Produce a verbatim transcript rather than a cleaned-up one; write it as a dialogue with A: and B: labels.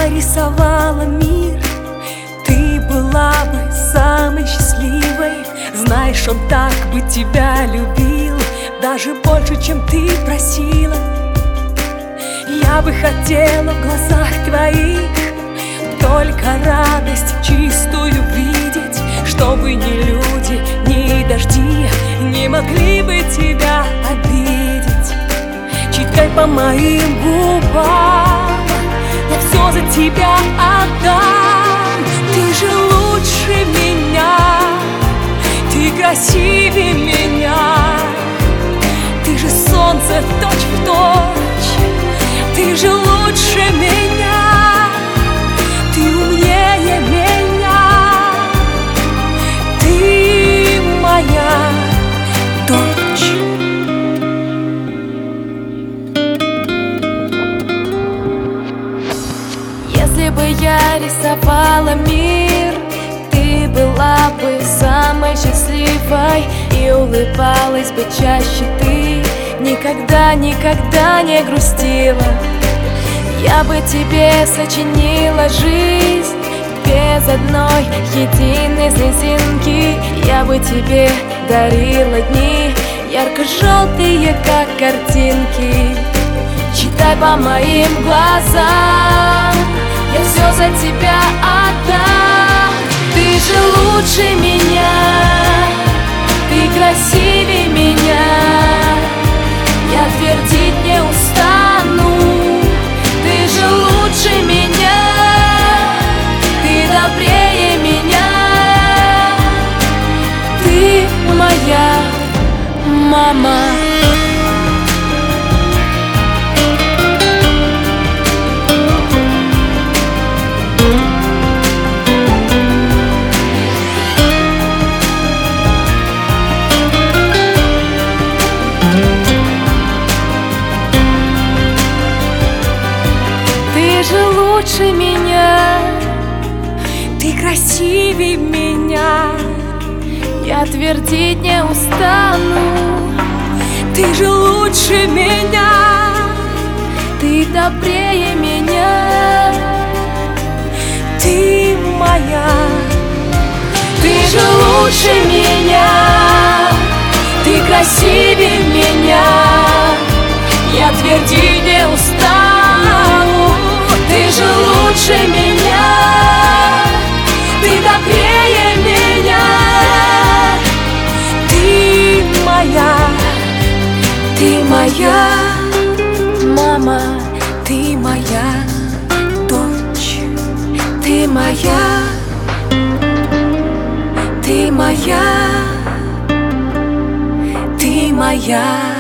A: я рисовала мир, ты была бы самой счастливой. Знаешь, он так бы тебя любил, даже больше, чем ты просила. Я бы хотела в глазах твоих только радость чистую видеть, чтобы ни люди, ни дожди не могли бы тебя обидеть. Читай по моим губам, я все за тебя отдам. Ты же лучше меня, ты красивее меня, ты же солнце точь-в-точь, ты же лучше меня, ты умнее меня, ты моя дочь. Если бы я рисовала мир, ты была бы самой счастливой и улыбалась бы чаще ты. Никогда, никогда не грустила. Я бы тебе сочинила жизнь без одной единой слезинки. Я бы тебе дарила дни ярко-желтые, как картинки. Читай по моим глазам, я все за тебя отдам. Ты же лучше меня, ты красивее меня, я твердить не устану. Ты же лучше меня, ты добрее меня, ты моя мама. Ты же лучше меня, ты красивее меня, я твердить не устану. Ты же лучше меня, ты добрее меня, ты моя. Ты же лучше меня, ты красивее меня, я твердить не устану. Ты же лучше меня, ты добрее меня, ты моя, ты моя мама, ты моя дочь, ты моя, ты моя, ты моя.